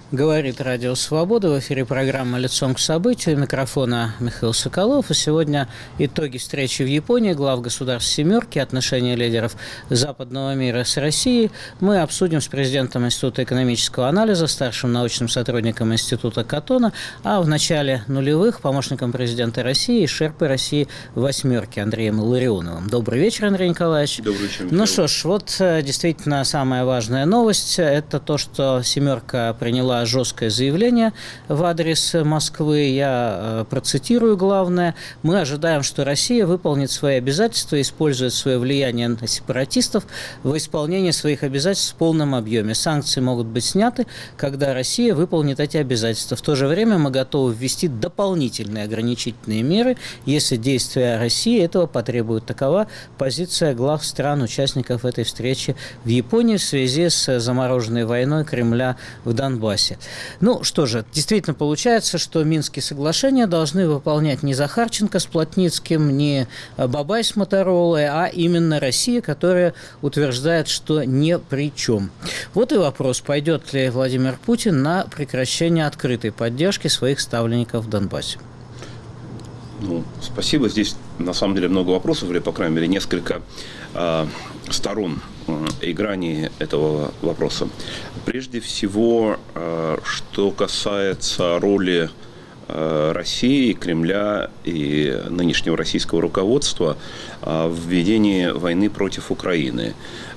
Говорит Радио Свобода. В эфире программа «Лицом к событию». У микрофона Михаил Соколов. И сегодня итоги встречи в Японии глав государств «семерки», отношения лидеров западного мира с Россией. Мы обсудим с президентом Института экономического анализа, старшим научным сотрудником Института Катона, а в начале нулевых помощником президента России и шерпой России «восьмерки» Андреем Илларионовым. Добрый вечер, Андрей Николаевич. Добрый вечер, Михаил. Ну что ж, вот действительно самая важная новость – это то, что «семерка» приняла жесткое заявление в адрес Москвы. Я процитирую главное. «Мы ожидаем, что Россия выполнит свои обязательства и использует свое влияние на сепаратистов в исполнении своих обязательств в полном объеме. Санкции могут быть сняты, когда Россия выполнит эти обязательства. В то же время мы готовы ввести дополнительные ограничительные меры, если действия России этого потребуют». Такова позиция глав стран, участников этой встречи в Японии в связи с замороженной войной Кремля в Донбассе. Ну что же, действительно получается, что Минские соглашения должны выполнять не Захарченко с Плотницким, не Бабай с Моторолой, а именно Россия, которая утверждает, что ни при чем. Вот и вопрос, пойдет ли Владимир Путин на прекращение открытой поддержки своих ставленников в Донбассе. Спасибо. Здесь на самом деле много вопросов, или, по крайней мере, несколько сторон и граней этого вопроса. Прежде всего, что касается роли России, Кремля и нынешнего российского руководства в ведении войны против Украины.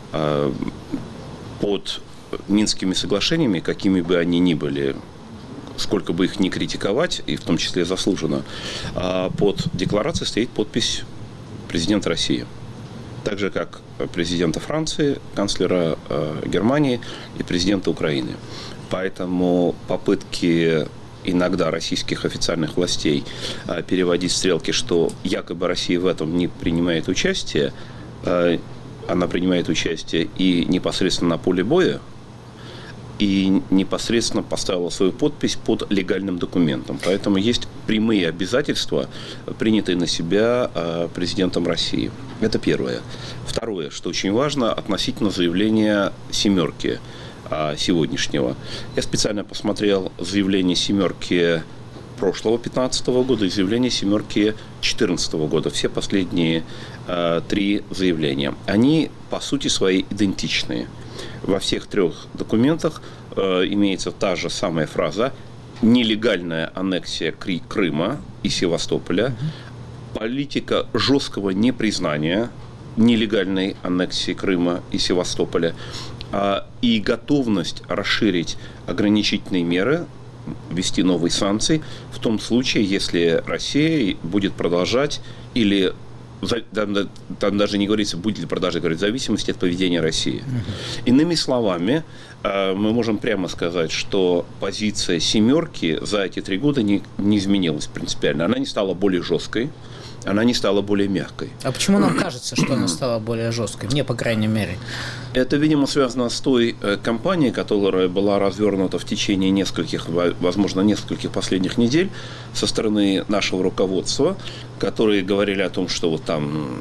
Под Минскими соглашениями, какими бы они ни были, сколько бы их ни критиковать, и в том числе заслуженно, под декларацией стоит подпись президента России. Так же, как президента Франции, канцлера Германии и президента Украины. Поэтому попытки иногда российских официальных властей переводить стрелки, что якобы Россия в этом не принимает участие, она принимает участие и непосредственно на поле боя, и непосредственно поставила свою подпись под легальным документом. Поэтому есть прямые обязательства, принятые на себя президентом России. Это первое. Второе, что очень важно, относительно заявления «семерки» сегодняшнего. Я специально посмотрел заявление «семерки» прошлого 2015 года и заявление «семерки» 2014 года. Все последние три заявления. Они, по сути своей, идентичные. Во всех трех документах имеется та же самая фраза: нелегальная аннексия Крыма и Севастополя, политика жесткого непризнания нелегальной аннексии Крыма и Севастополя и готовность расширить ограничительные меры, ввести новые санкции в том случае, если Россия будет продолжать или там даже не говорится, будет ли продажа, говорит, в зависимости от поведения России. Иными словами, мы можем прямо сказать, что позиция «семерки» за эти 3 года не изменилась принципиально. Она не стала более жесткой, она не стала более мягкой. А почему нам кажется, что она стала более жесткой? Мне, по крайней мере. Это, видимо, связано с той кампанией, которая была развернута в течение возможно, нескольких последних недель со стороны нашего руководства, которые говорили о том, что вот там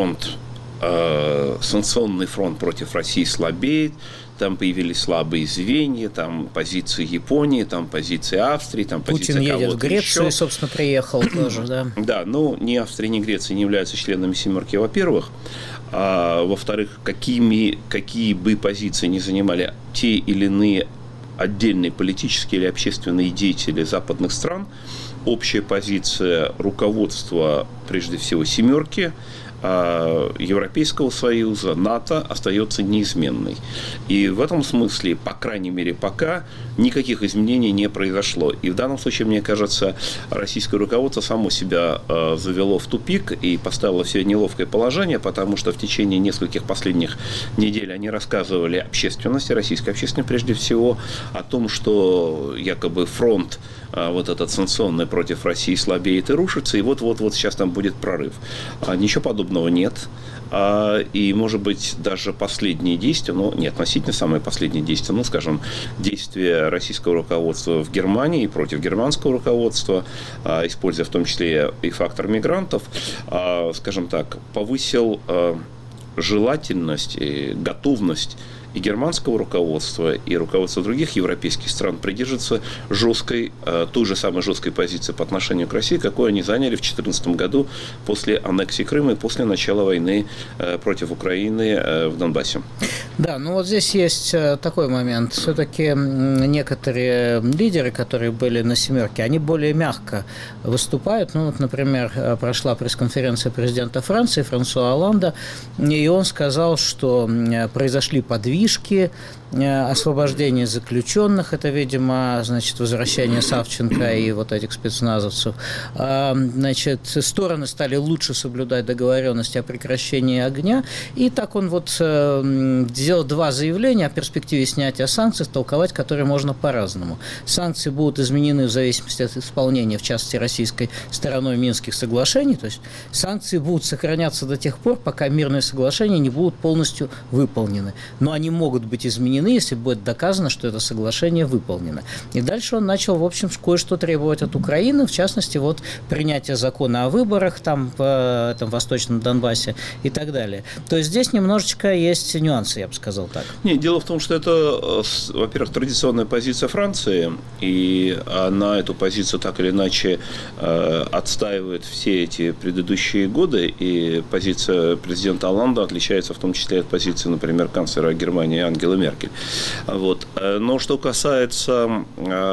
санкционный фронт против России слабеет, там появились слабые звенья, там позиции Японии, там позиции Австрии, там позиция Путин кого-то едет в Грецию, еще. Собственно, приехал тоже, да. Да, но ни Австрия, ни Греция не являются членами «семерки», во-первых. А во-вторых, какие бы позиции ни занимали те или иные отдельные политические или общественные деятели западных стран, общая позиция руководства, прежде всего, «семерки», Европейского Союза, НАТО остается неизменной. И в этом смысле, по крайней мере, пока никаких изменений не произошло. И в данном случае, мне кажется, российское руководство само себя завело в тупик и поставило в себе неловкое положение, потому что в течение нескольких последних недель они рассказывали общественности, российской общественности прежде всего, о том, что якобы фронт вот этот санкционный против России слабеет и рушится, и вот-вот сейчас там будет прорыв. Ничего подобного нет. И, может быть, даже последние действия, не относительно самые последние действия, скажем, действия российского руководства в Германии и против германского руководства, используя в том числе и фактор мигрантов, скажем так, повысил желательность и готовность и германского руководства, и руководства других европейских стран придерживаются той же самой жесткой позиции по отношению к России, какую они заняли в 2014 году после аннексии Крыма и после начала войны против Украины в Донбассе. Да, ну вот здесь есть такой момент. Все-таки некоторые лидеры, которые были на «семерке», они более мягко выступают. Ну вот, например, прошла пресс-конференция президента Франции Франсуа Олланда, и он сказал, что произошли подвижки, освобождение заключенных, это, видимо, значит, возвращение Савченко и вот этих спецназовцев. Значит, стороны стали лучше соблюдать договоренности о прекращении огня, и так он вот сделал два заявления о перспективе снятия санкций, толковать которые можно по-разному. Санкции будут изменены в зависимости от исполнения, в частности, российской стороной Минских соглашений, то есть санкции будут сохраняться до тех пор, пока мирные соглашения не будут полностью выполнены, но они могут быть изменены, если будет доказано, что это соглашение выполнено. И дальше он начал, в общем, кое-что требовать от Украины, в частности, вот принятие закона о выборах там в этом Восточном Донбассе и так далее. То есть здесь немножечко есть нюансы, я бы сказал так. Нет, дело в том, что это, во-первых, традиционная позиция Франции, и она эту позицию так или иначе отстаивает все эти предыдущие годы, и позиция президента Олланда отличается в том числе от позиции, например, канцлера Германии Ангелы Меркель. Вот. Но что касается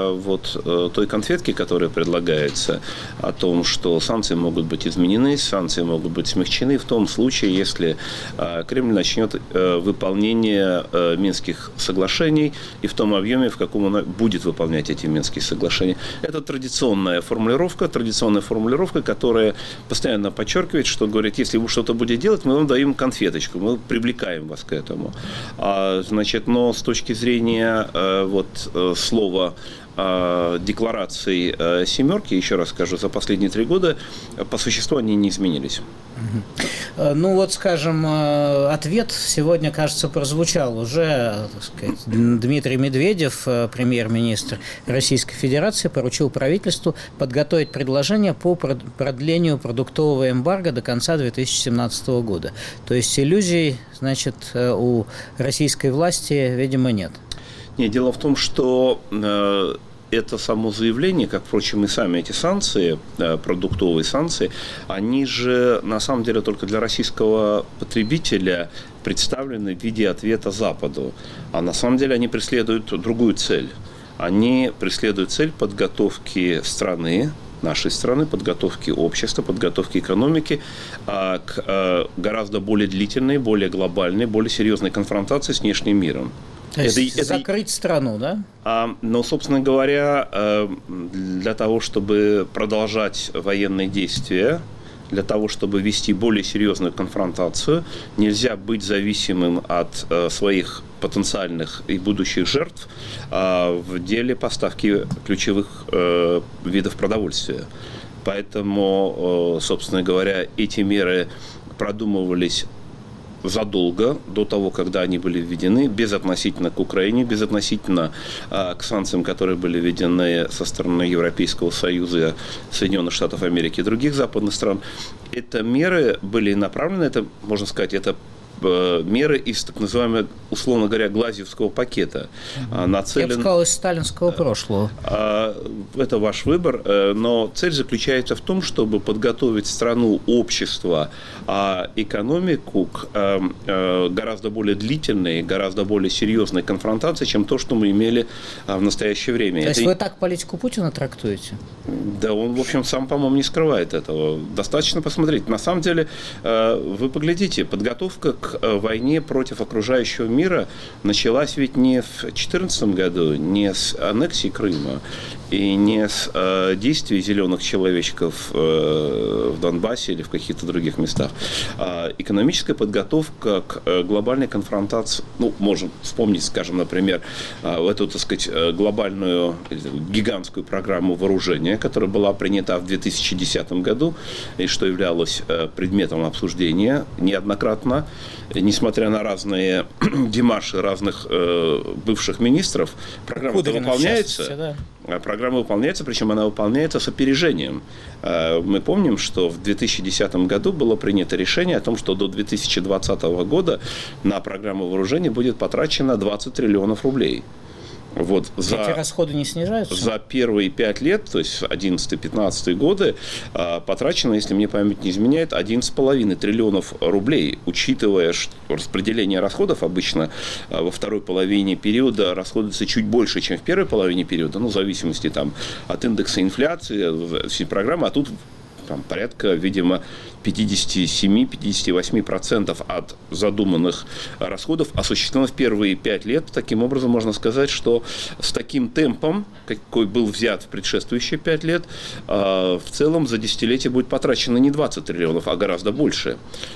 вот той конфетки, которая предлагается, о том, что санкции могут быть изменены, санкции могут быть смягчены в том случае, если Кремль начнет выполнение Минских соглашений и в том объеме, в каком он будет выполнять эти Минские соглашения. Это традиционная формулировка, которая постоянно подчеркивает, что говорит, если вы что-то будете делать, мы вам даем конфеточку, мы привлекаем вас к этому. Значит, но с точки зрения слова деклараций «семерки», еще раз скажу, за последние 3 года по существу они не изменились. Ну вот, скажем, ответ сегодня, кажется, прозвучал уже, так сказать, Дмитрий Медведев, премьер-министр Российской Федерации, поручил правительству подготовить предложение по продлению продуктового эмбарго до конца 2017 года. То есть иллюзий, значит, у российской власти, видимо, нет. Нет, дело в том, что это само заявление, как, впрочем, и сами эти санкции, продуктовые санкции, они же, на самом деле, только для российского потребителя представлены в виде ответа Западу. А на самом деле они преследуют другую цель. Они преследуют цель подготовки страны, нашей страны, подготовки общества, подготовки экономики к гораздо более длительной, более глобальной, более серьезной конфронтации с внешним миром. То есть закрыть страну, да? Но, собственно говоря, для того, чтобы продолжать военные действия, для того, чтобы вести более серьезную конфронтацию, нельзя быть зависимым от своих потенциальных и будущих жертв в деле поставки ключевых видов продовольствия. Поэтому, собственно говоря, эти меры продумывались задолго до того, когда они были введены, безотносительно к Украине, безотносительно к санкциям, которые были введены со стороны Европейского Союза, Соединенных Штатов Америки и других западных стран. Это меры были направлены, это, можно сказать, это меры из так называемого, условно говоря, глазьевского пакета. Нацелен... Я бы сказал, из сталинского прошлого. Это ваш выбор, но цель заключается в том, чтобы подготовить страну, общество, экономику к гораздо более длительной, гораздо более серьезной конфронтации, чем то, что мы имели в настоящее время. То есть вы так политику Путина трактуете? Да, он, в общем, сам, по-моему, не скрывает этого. Достаточно посмотреть. На самом деле, вы поглядите, подготовка к войне против окружающего мира началась ведь не в 2014 году, не с аннексии Крыма и не с действий зеленых человечков в Донбассе или в каких-то других местах. Экономическая подготовка к глобальной конфронтации, ну, можем вспомнить, скажем, например, эту, так сказать, глобальную, гигантскую программу вооружения, которая была принята в 2010 году и что являлось предметом обсуждения неоднократно, несмотря на разные демарши разных бывших министров, программа выполняется. Программа выполняется, причем она выполняется с опережением. Мы помним, что в 2010 году было принято решение о том, что до 2020 года на программу вооружений будет потрачено 20 триллионов рублей. Вот эти расходы не снижаются? За первые 5 лет, то есть 11-15 годы, потрачено, если мне память не изменяет, 11,5 триллионов рублей, учитывая, что распределение расходов обычно во второй половине периода расходуется чуть больше, чем в первой половине периода, в зависимости там, от индекса инфляции, всей программы, а тут там, порядка, видимо, 57-58% от задуманных расходов осуществлено в первые 5 лет. Таким образом, можно сказать, что с таким темпом, какой был взят в предшествующие 5 лет, в целом за десятилетие будет потрачено не 20 триллионов, а гораздо больше.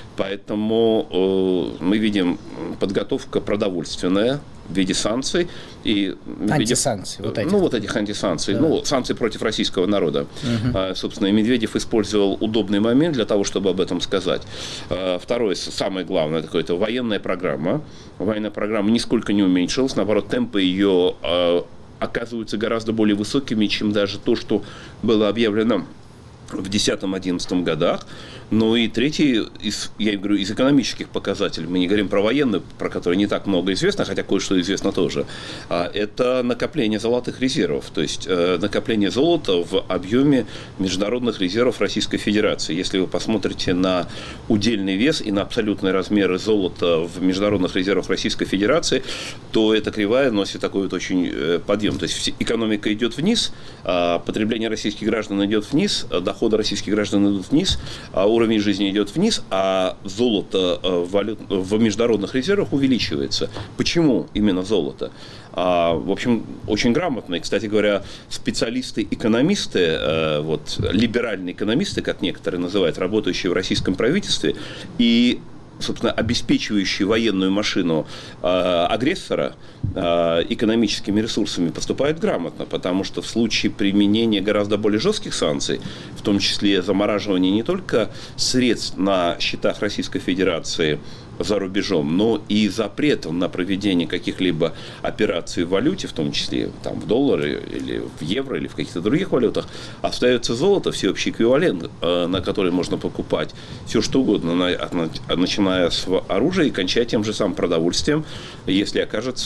Поэтому мы видим подготовка продовольственная в виде санкций. И антисанкций. Этих антисанкций. Да. Санкции против российского народа. Угу. Собственно, и Медведев использовал удобный момент для того, чтобы об этом сказать. Второе, самое главное, это военная программа. Военная программа нисколько не уменьшилась. Наоборот, темпы ее оказываются гораздо более высокими, чем даже то, что было объявлено в 2010-2011 годах. Ну и третий, из экономических показателей, мы не говорим про военную, про которую не так много известно, хотя кое-что известно тоже, это накопление золотых резервов, то есть накопление золота в объеме международных резервов Российской Федерации. Если вы посмотрите на удельный вес и на абсолютные размеры золота в международных резервах Российской Федерации, то эта кривая носит такой вот очень подъем. То есть экономика идет вниз, потребление российских граждан идет вниз, доходы российских граждан идут вниз, уровень жизни идет вниз, а золото в международных резервах увеличивается. Почему именно золото? В общем, очень грамотные, кстати говоря, специалисты-экономисты, либеральные экономисты, как некоторые называют, работающие в российском правительстве, и собственно, обеспечивающие военную машину агрессора экономическими ресурсами поступают грамотно, потому что в случае применения гораздо более жестких санкций, в том числе замораживания не только средств на счетах Российской Федерации за рубежом, но и запретов на проведение каких-либо операций в валюте, в том числе там, в доллары или в евро или в каких-то других валютах, остается золото, всеобщий эквивалент, на который можно покупать все что угодно, начиная с оружия и кончая тем же самым продовольствием. Если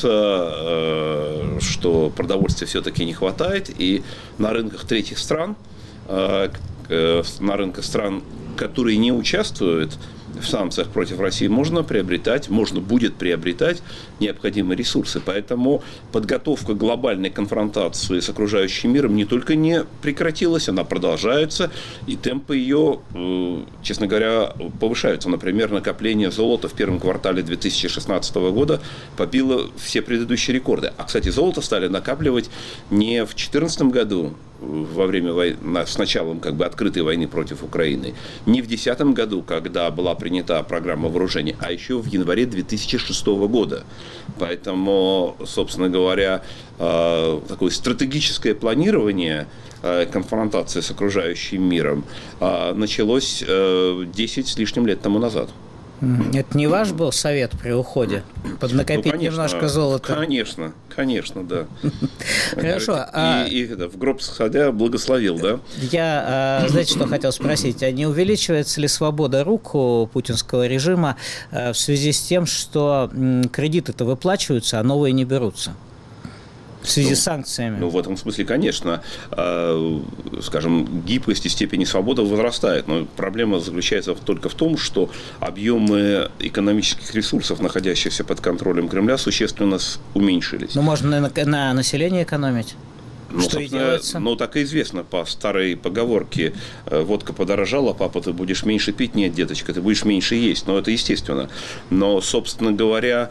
окажется, что продовольствия все-таки не хватает, и на рынках третьих стран, на рынках стран, которые не участвуют в санкциях против России, можно будет приобретать необходимые ресурсы. Поэтому подготовка глобальной конфронтации с окружающим миром не только не прекратилась, она продолжается, и темпы ее, честно говоря, повышаются. Например, накопление золота в первом квартале 2016 года побило все предыдущие рекорды. А, кстати, золото стали накапливать не в 2014 году, во время войны, с началом открытой войны против Украины, не в 2010 году, когда была принята программа вооружений, а еще в январе 2006 года. Поэтому, собственно говоря, такое стратегическое планирование конфронтации с окружающим миром началось 10 с лишним лет тому назад. Это не ваш был совет при уходе? Поднакопить немножко золота? Конечно, да. Хорошо. И в гроб сходя благословил, да? Я, знаете, что хотел спросить? А не увеличивается ли свобода рук у путинского режима в связи с тем, что кредиты-то выплачиваются, а новые не берутся? В связи с санкциями. В этом смысле, конечно, скажем, гибкость и степень свободы возрастает. Но проблема заключается только в том, что объемы экономических ресурсов, находящихся под контролем Кремля, существенно уменьшились. Можно на население экономить? Что и делается? Так и известно по старой поговорке: водка подорожала, папа, ты будешь меньше пить. Нет, деточка, ты будешь меньше есть. Но это естественно. Но, собственно говоря,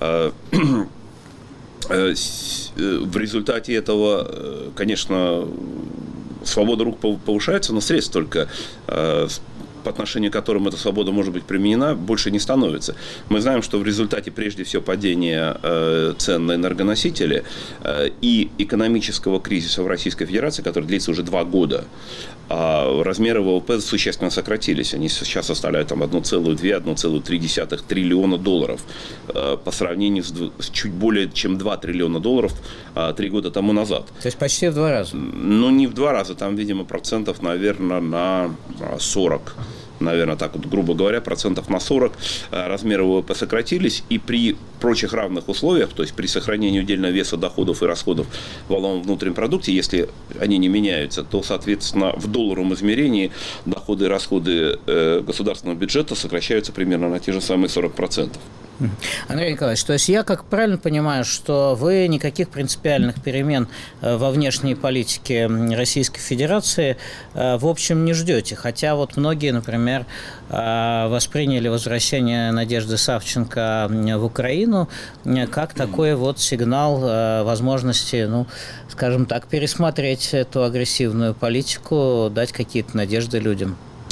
в результате этого, конечно, свобода рук повышается, но средств только по отношению к которым эта свобода может быть применена, больше не становится. Мы знаем, что в результате, прежде всего, падения цен на энергоносители и экономического кризиса в Российской Федерации, который длится уже 2 года, размеры ВВП существенно сократились. Они сейчас составляют там 1,2-1,3 триллиона долларов по сравнению с чуть более чем 2 триллиона долларов 3 года тому назад. То есть почти в 2 раза? Ну, не в 2 раза, там, видимо, процентов, наверное, на 40. Наверное, так вот, грубо говоря, процентов на 40 размеры ВВП сократились, и при прочих равных условиях, то есть при сохранении удельного веса доходов и расходов в валовом внутреннем продукте, если они не меняются, то, соответственно, в долларовом измерении доходы и расходы государственного бюджета сокращаются примерно на те же самые 40%. Андрей Николаевич, то есть я как правильно понимаю, что вы никаких принципиальных перемен во внешней политике Российской Федерации в общем не ждете, хотя вот многие, например, восприняли возвращение Надежды Савченко в Украину как такой вот сигнал возможности, ну, скажем так, пересмотреть эту агрессивную политику, дать какие-то надежды людям.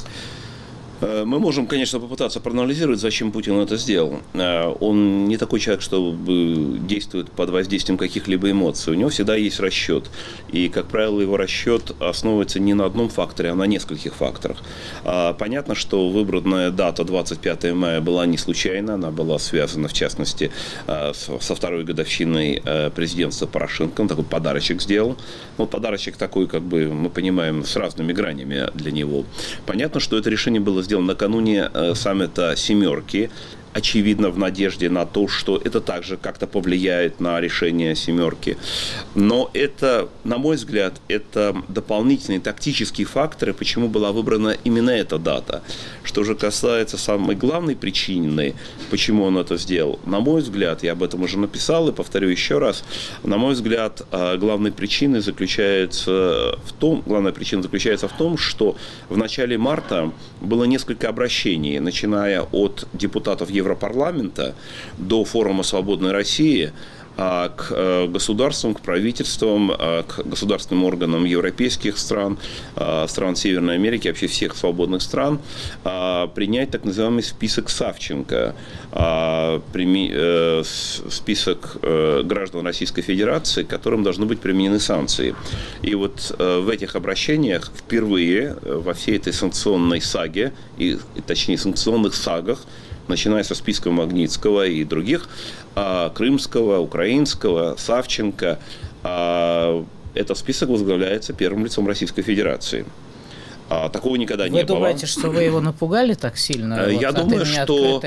Мы можем, конечно, попытаться проанализировать, зачем Путин это сделал. Он не такой человек, чтобы действует под воздействием каких-либо эмоций. У него всегда есть расчет. И, как правило, его расчет основывается не на одном факторе, а на нескольких факторах. Понятно, что выбранная дата 25 мая была не случайна. Она была связана, в частности, со второй годовщиной президентства Порошенко. Он такой подарочек сделал. Вот подарочек такой, как бы, мы понимаем, с разными гранями для него. Понятно, что это решение было сделано накануне саммита «семерки», очевидно, в надежде на то, что это также как-то повлияет на решение «семерки». Но это, на мой взгляд, это дополнительные тактические факторы, почему была выбрана именно эта дата. Что же касается самой главной причины, почему он это сделал, на мой взгляд, я об этом уже написал и повторю еще раз, на мой взгляд, главная причина заключается в том, что в начале марта было несколько обращений, начиная от депутатов Европарламента до форума «Свободной России», к государствам, к правительствам, к государственным органам европейских стран, стран Северной Америки, вообще всех свободных стран, принять так называемый список Савченко, список граждан Российской Федерации, к которым должны быть применены санкции. И вот в этих обращениях впервые во всей этой санкционной саге, точнее санкционных сагах, начиная со списка Магнитского и других, Крымского, Украинского, Савченко, этот список возглавляется первым лицом Российской Федерации. Такого никогда не было. Вы думаете, что вы его напугали так сильно? Я думаю, что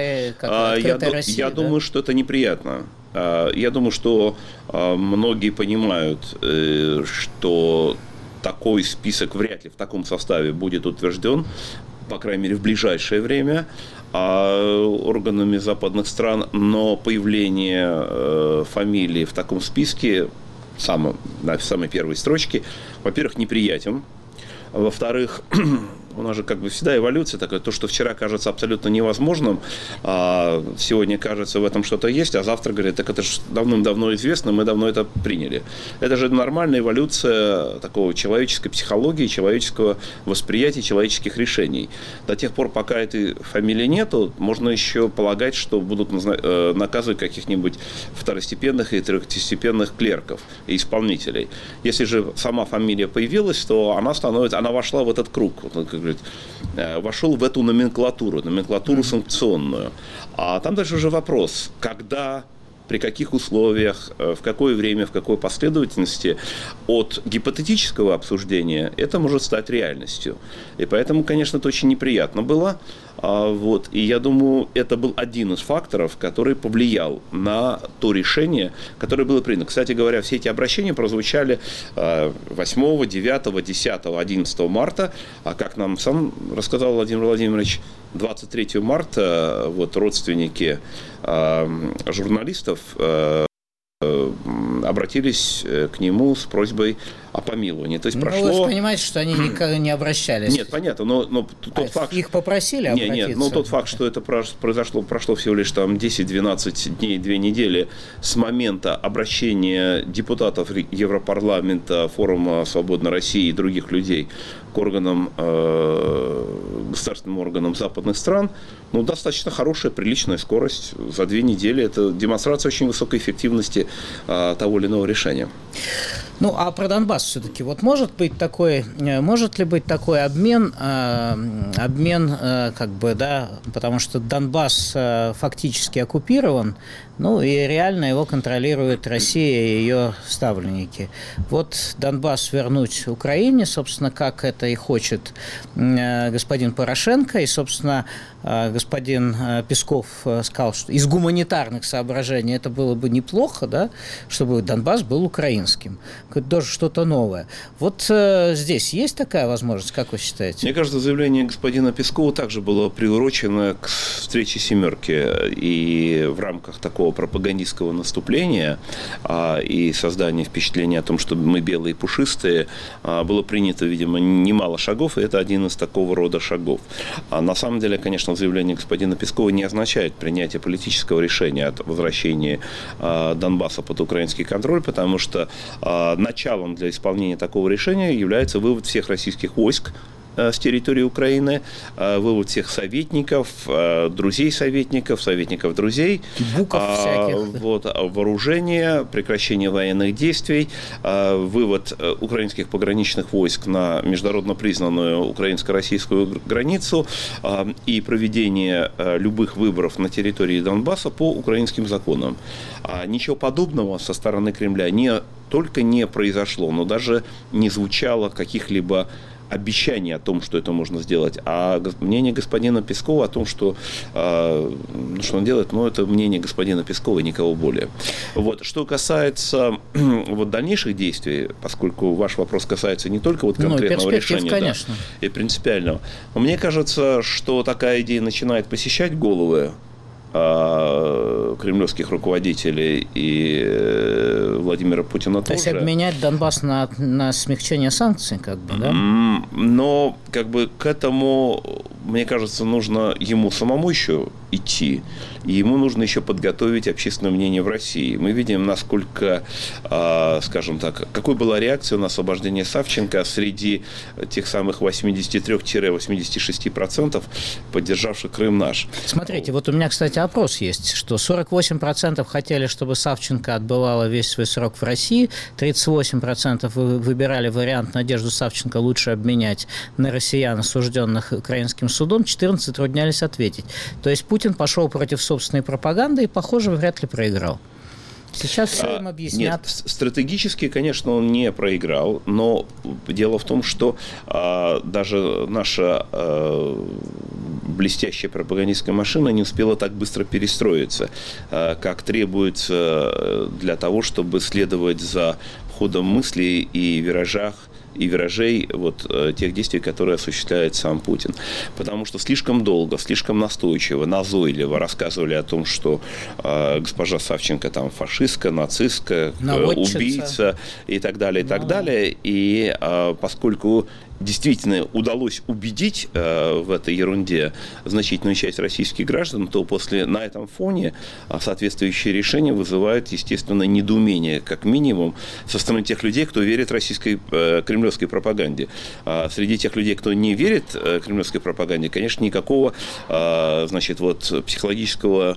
это неприятно. Я думаю, что многие понимают, что такой список вряд ли в таком составе будет утвержден, по крайней мере, в ближайшее время органами западных стран, но появление фамилии в таком списке в самой первой строчке, во-первых, неприятен, во-вторых, у нас же как бы всегда эволюция такая, то, что вчера кажется абсолютно невозможным, а сегодня кажется в этом что-то есть, а завтра говорят, так это же давным-давно известно, мы давно это приняли. Это же нормальная эволюция такого человеческой психологии, человеческого восприятия, человеческих решений. До тех пор, пока этой фамилии нету, можно еще полагать, что будут наказывать каких-нибудь второстепенных и третьестепенных клерков и исполнителей. Если же сама фамилия появилась, то она вошла в этот круг, вошел в эту номенклатуру санкционную. А там дальше уже вопрос, когда, при каких условиях, в какое время, в какой последовательности от гипотетического обсуждения это может стать реальностью. И поэтому, конечно, это очень неприятно было. И я думаю, это был один из факторов, который повлиял на то решение, которое было принято. Кстати говоря, все эти обращения прозвучали 8, 9, 10, 11 марта, а как нам сам рассказал Владимир Владимирович, 23 марта родственники журналистов обратились к нему с просьбой о помиловании. То есть прошло... вы же понимаете, что они никогда не обращались. Нет, понятно, но тот факт... Их попросили обратиться? Нет, но тот факт, что это прошло всего лишь там 10-12 дней, 2 недели с момента обращения депутатов Европарламента, Форума Свободной России и других людей к органам, государственным органам западных стран, достаточно хорошая, приличная скорость. За 2 недели это демонстрация очень высокой эффективности того или иного решения. А про Донбасс все-таки может ли быть такой обмен, потому что Донбасс фактически оккупирован, и реально его контролирует Россия и ее ставленники. Донбасс вернуть Украине, собственно, как это и хочет господин Порошенко, и, собственно, господин Песков сказал, что из гуманитарных соображений это было бы неплохо, чтобы Донбасс был украинским. Это тоже что-то новое. Здесь есть такая возможность, как вы считаете? Мне кажется, заявление господина Пескова также было приурочено к встрече «семерки». И в рамках такого пропагандистского наступления и создания впечатления о том, что мы белые и пушистые, было принято, видимо, немало шагов, и это один из такого рода шагов. На самом деле, конечно, заявление господина Пескова не означает принятие политического решения от возвращения Донбасса под украинский контроль, потому что началом для исполнения такого решения является вывод всех российских войск с территории Украины, вывод всех советников, друзей советников, советников друзей, вооружение, прекращение военных действий, вывод украинских пограничных войск на международно признанную украинско-российскую границу и проведение любых выборов на территории Донбасса по украинским законам. Ничего подобного со стороны Кремля не только не произошло, но даже не звучало каких-либо обещание о том, что это можно сделать, а мнение господина Пескова о том, что он делает, это мнение господина Пескова и никого более. Что касается дальнейших действий, поскольку ваш вопрос касается не только конкретного решения, и принципиального, мне кажется, что такая идея начинает посещать головы кремлевских руководителей и Владимира Путина тоже. То есть обменять Донбасс на смягчение санкций, да? Но к этому, мне кажется, нужно ему самому еще идти, и ему нужно еще подготовить общественное мнение в России. Мы видим, насколько, скажем так, какой была реакция на освобождение Савченко среди тех самых 83-86%, поддержавших Крым наш. Смотрите, у меня, кстати, опрос есть, что 48% хотели, чтобы Савченко отбывала весь свой срок в России, 38% выбирали вариант Надежду Савченко лучше обменять на россиян, осужденных украинским судом, 14% затруднялись ответить. То есть Путин пошел против собственной пропаганды и, похоже, вряд ли проиграл. Сейчас все им объяснят. Нет, стратегически, конечно, он не проиграл, но дело в том, что даже наша блестящая пропагандистская машина не успела так быстро перестроиться, как требуется для того, чтобы следовать за ходом мыслей и виражей тех действий, которые осуществляет сам Путин. Потому что слишком долго, слишком настойчиво, назойливо рассказывали о том, что госпожа Савченко там фашистка, нацистка, убийца и так далее, и так далее. И поскольку действительно удалось убедить в этой ерунде значительную часть российских граждан, то на этом фоне соответствующие решения вызывают, естественно, недоумение, как минимум, со стороны тех людей, кто верит российской кремлевской пропаганде. Среди тех людей, кто не верит кремлевской пропаганде, конечно, никакого психологического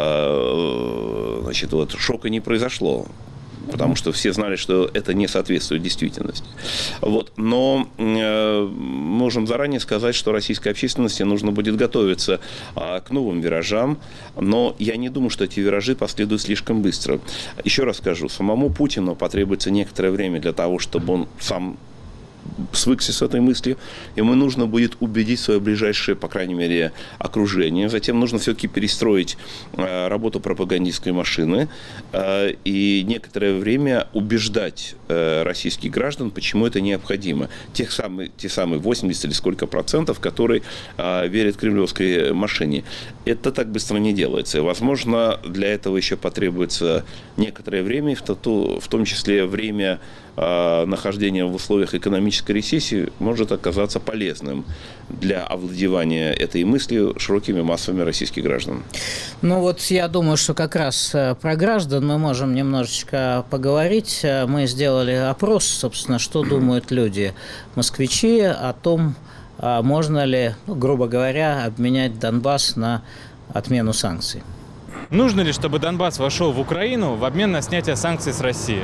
шока не произошло. Потому что все знали, что это не соответствует действительности. Но мы можем заранее сказать, что российской общественности нужно будет готовиться к новым виражам. Но я не думаю, что эти виражи последуют слишком быстро. Еще раз скажу, самому Путину потребуется некоторое время для того, чтобы он сам свыкся с этой мыслью. Ему нужно будет убедить свое ближайшее, по крайней мере, окружение. Затем нужно все-таки перестроить работу пропагандистской машины и некоторое время убеждать российских граждан, почему это необходимо. Те самые 80 или сколько процентов, которые верят кремлевской машине. Это так быстро не делается. И, возможно, для этого еще потребуется некоторое время, в том числе время нахождение в условиях экономической рецессии может оказаться полезным для овладевания этой мыслью широкими массами российских граждан. Ну вот я думаю, что как раз про граждан мы можем немножечко поговорить. Мы сделали опрос, собственно, что думают люди, москвичи, о том, можно ли, грубо говоря, обменять Донбасс на отмену санкций. Нужно ли, чтобы Донбасс вошел в Украину в обмен на снятие санкций с России?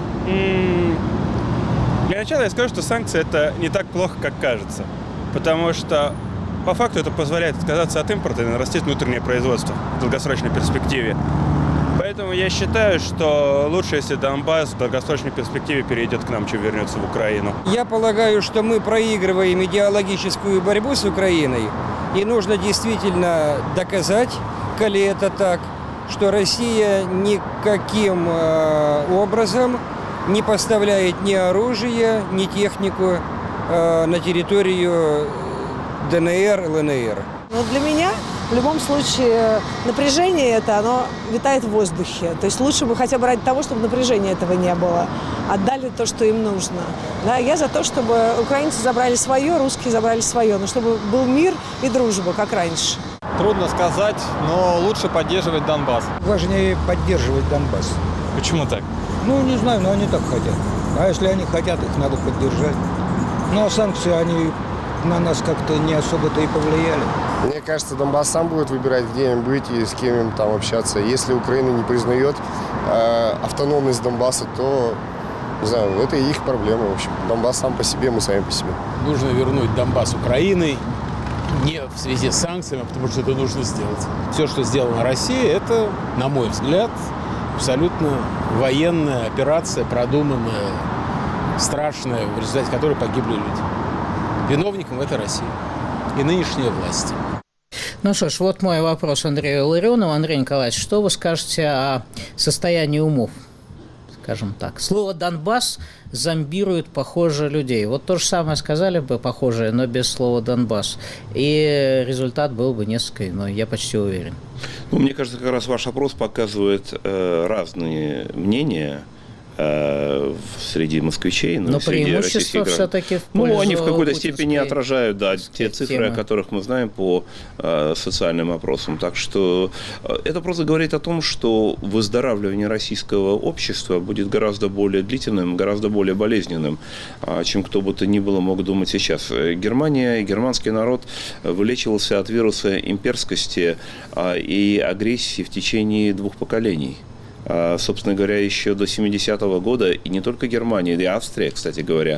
Для начала я скажу, что санкции – это не так плохо, как кажется. Потому что по факту это позволяет отказаться от импорта и нарастить внутреннее производство в долгосрочной перспективе. Поэтому я считаю, что лучше, если Донбасс в долгосрочной перспективе перейдет к нам, чем вернется в Украину. Я полагаю, что мы проигрываем идеологическую борьбу с Украиной, и нужно действительно доказать, коли это так, что Россия никаким образом не поставляет ни оружие, ни технику на территорию ДНР, ЛНР. Но для меня в любом случае напряжение это, оно витает в воздухе. То есть лучше бы хотя бы ради того, чтобы напряжения этого не было. Отдали то, что им нужно. Да, я за то, чтобы украинцы забрали свое, русские забрали свое. Но чтобы был мир и дружба, как раньше. Трудно сказать, но лучше поддерживать Донбасс. Важнее поддерживать Донбасс. Почему так? Ну, не знаю, но они так хотят. А если они хотят, их надо поддержать. Ну, а санкции, они на нас как-то не особо-то и повлияли. Мне кажется, Донбасс сам будет выбирать, где им быть и с кем им там общаться. Если Украина не признает автономность Донбасса, то, не знаю, это и их проблема, в общем. Донбасс сам по себе, мы сами по себе. Нужно вернуть Донбасс Украиной, не в связи с санкциями, потому что это нужно сделать. Все, что сделано Россией, это, на мой взгляд, абсолютно военная операция, продуманная, страшная, в результате которой погибли люди. Виновником это Россия и нынешняя власть. Ну что ж, вот мой вопрос Андрею Ларионову. Андрей Николаевич, что вы скажете о состоянии умов, скажем так? Слово «Донбасс» зомбирует, похоже, людей. Вот то же самое сказали бы, похожее, но без слова «Донбасс». И результат был бы несколько иной, я почти уверен. Ну, мне кажется, как раз ваш опрос показывает разные мнения среди москвичей, но среди российских граждан. Все-таки они в какой-то степени отражают, да, те цифры, о которых мы знаем по социальным опросам. Так что это просто говорит о том, что выздоравливание российского общества будет гораздо более длительным, гораздо более болезненным, чем кто бы то ни было мог думать сейчас. Германия и германский народ вылечивался от вируса имперскости и агрессии в течение 2 поколений. Собственно говоря, еще до 70-го года, и не только Германия, и Австрия, кстати говоря,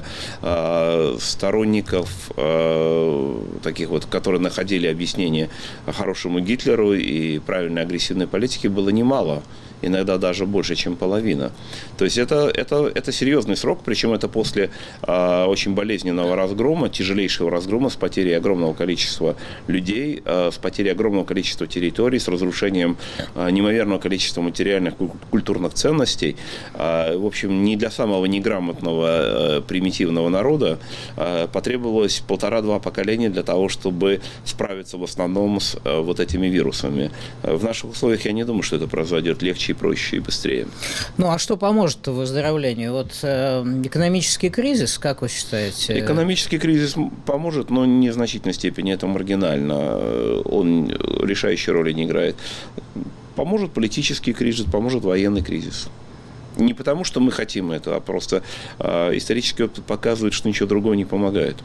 сторонников таких вот, которые находили объяснение хорошему Гитлеру и правильной агрессивной политике, было немало. Иногда даже больше, чем половина. То есть это серьезный срок, причем это после очень болезненного разгрома, тяжелейшего разгрома с потерей огромного количества людей, с потерей огромного количества территорий, с разрушением неимоверного количества материальных культурных ценностей. В общем, не для самого неграмотного примитивного народа потребовалось 1,5-2 поколения для того, чтобы справиться в основном с вот этими вирусами. В наших условиях я не думаю, что это произойдет легче и проще, и быстрее. Ну, а что поможет выздоровлению? Вот экономический кризис, как вы считаете? Экономический кризис поможет, но не в значительной степени, это маргинально. Он решающей роли не играет. Поможет политический кризис, поможет военный кризис. Не потому, что мы хотим этого, а просто исторический опыт показывает, что ничего другого не помогает.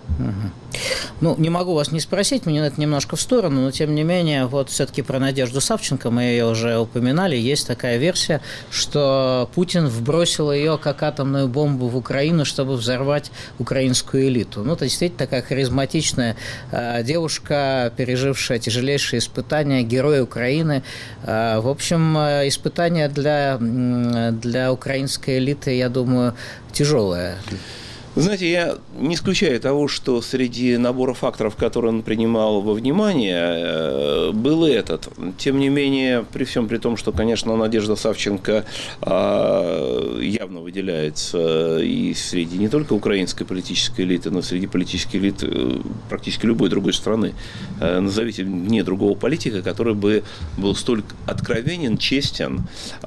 Ну, не могу вас не спросить, мне это немножко в сторону, но тем не менее, вот все-таки про Надежду Савченко, мы ее уже упоминали, есть такая версия, что Путин вбросил ее как атомную бомбу в Украину, чтобы взорвать украинскую элиту. Ну, это действительно такая харизматичная девушка, пережившая тяжелейшие испытания, герой Украины. В общем, испытания для украинской элиты, я думаю, тяжелое. Знаете, я не исключаю того, что среди набора факторов, которые он принимал во внимание, был и этот. Тем не менее, при всем при том, что, конечно, Надежда Савченко явно выделяется и среди не только украинской политической элиты, но и среди политических элит практически любой другой страны. Назовите мне другого политика, который бы был столь откровенен, честен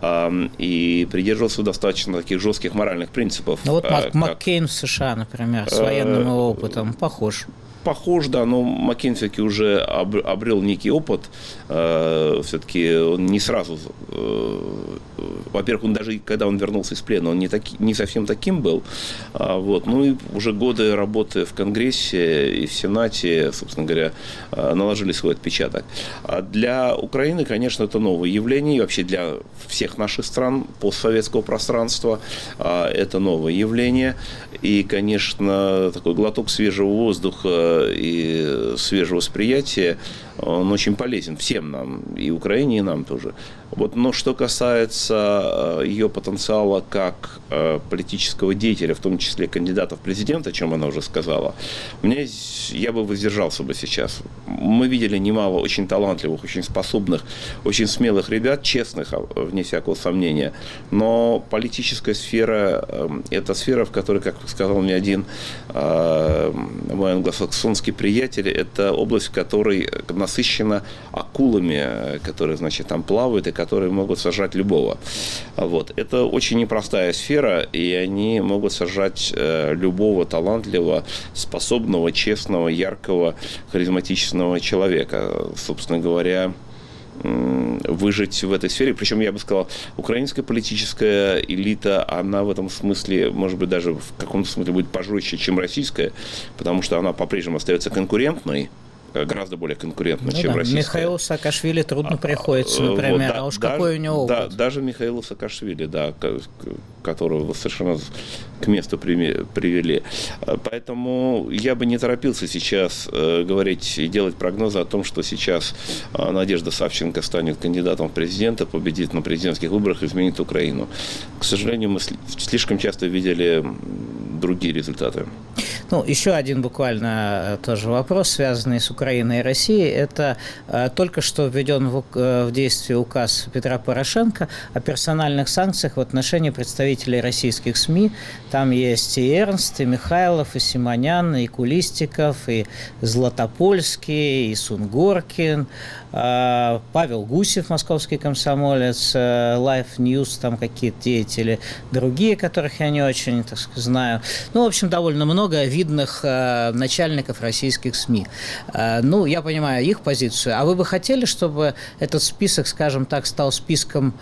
и придерживался достаточно таких жестких моральных принципов. Ну вот Маккейн в США, например, с военным опытом похож. Похож, да, но Маккейн все-таки уже обрел некий опыт. Все-таки он не сразу... Во-первых, он даже когда он вернулся из плена, он не совсем таким был. Вот. Ну и уже годы работы в Конгрессе и в Сенате, собственно говоря, наложили свой отпечаток. А для Украины, конечно, это новое явление. И вообще для всех наших стран постсоветского пространства это новое явление. И, конечно, такой глоток свежего воздуха и свежего восприятия, он очень полезен всем нам, и Украине, и нам тоже. Вот, но что касается ее потенциала как политического деятеля, в том числе кандидата в президенты, о чем она уже сказала, я бы воздержался бы сейчас. Мы видели немало очень талантливых, очень способных, очень смелых ребят, честных, вне всякого сомнения. Но политическая сфера – это сфера, в которой, как сказал мне один мой англосаксонский приятель, это область, в которой насыщена акулами, которые, значит, там плавают и которые могут сожрать любого. Вот. Это очень непростая сфера, и они могут сожрать любого талантливого, способного, честного, яркого, харизматичного человека. Собственно говоря, выжить в этой сфере. Причем, я бы сказал, украинская политическая элита, она в этом смысле, может быть, даже в каком-то смысле будет пожестче, чем российская, потому что она по-прежнему остается конкурентной, гораздо более конкурентно, чем российская. Михаилу Саакашвили трудно приходится, например, вот, уж какой у него опыт. Да, даже Михаилу Саакашвили, да, которого вы совершенно к месту привели. Поэтому я бы не торопился сейчас говорить и делать прогнозы о том, что сейчас Надежда Савченко станет кандидатом в президенты, победит на президентских выборах и изменит Украину. К сожалению, мы слишком часто видели другие результаты. Ну, еще один буквально тоже вопрос, связанный с Украиной и Россией. Это только что введен в действие указ Петра Порошенко о персональных санкциях в отношении представителей российских СМИ. Там есть и Эрнст, и Михайлов, и Симонян, и Кулистиков, и Златопольский, и Сунгоркин, Павел Гусев, московский комсомолец, Life News, там какие-то деятели другие, которых я не очень, так сказать, знаю. Ну, в общем, довольно много видных начальников российских СМИ. Ну, я понимаю их позицию. А вы бы хотели, чтобы этот список, скажем так, стал списком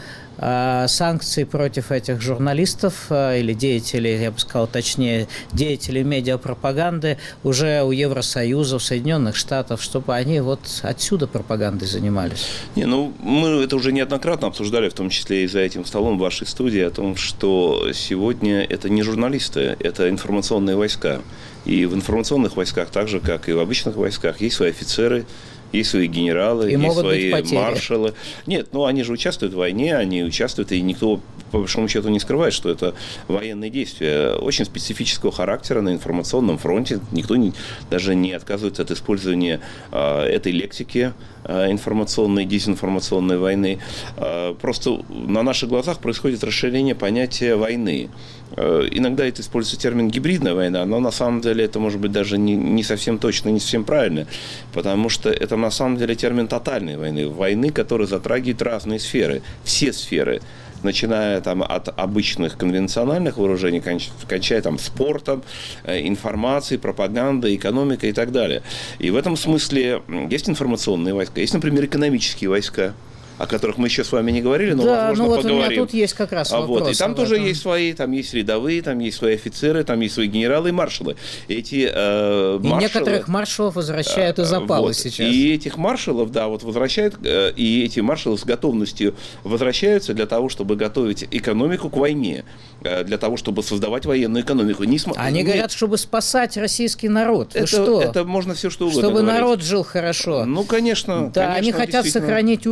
санкций против этих журналистов или деятелей, я бы сказал, точнее, деятелей медиапропаганды уже у Евросоюза, у Соединенных Штатов, чтобы они вот отсюда пропагандой занимались? Не, ну, мы это уже неоднократно обсуждали, в том числе и за этим столом в вашей студии, о том, что сегодня это не журналисты, это информационные войска. И в информационных войсках, так же, как и в обычных войсках, есть свои офицеры, есть свои генералы, и есть свои маршалы. Нет, ну они же участвуют в войне, они участвуют, и никто, по большому счету, не скрывает, что это военные действия очень специфического характера на информационном фронте. Никто даже не отказывается от использования этой лексики информационной, дезинформационной войны. Просто на наших глазах происходит расширение понятия войны. Иногда это используется термин «гибридная война», но на самом деле это может быть даже не совсем точно, не совсем правильно, потому что это на самом деле термин тотальной войны, которая затрагивает разные сферы, все сферы, начиная там от обычных конвенциональных вооружений, кончая там спортом, информацией, пропагандой, экономикой и так далее. И в этом смысле есть информационные войска, есть, например, экономические войска, о которых мы еще с вами не говорили, но, да, возможно, вот поговорим. У меня тут есть как раз вопрос. Вот. И там тоже есть свои, там есть рядовые, там есть свои офицеры, там есть свои генералы и маршалы. Эти маршалы... И некоторых маршалов возвращают из запала вот. сейчас. И этих маршалов, да, вот возвращают, и эти маршалы с готовностью возвращаются для того, чтобы готовить экономику к войне, для того, чтобы создавать военную экономику. Они говорят, чтобы спасать российский народ. Вы что? что? Это можно все что угодно чтобы говорить. Народ жил хорошо. Ну, конечно. Да, конечно, они хотят сохранить уровень народного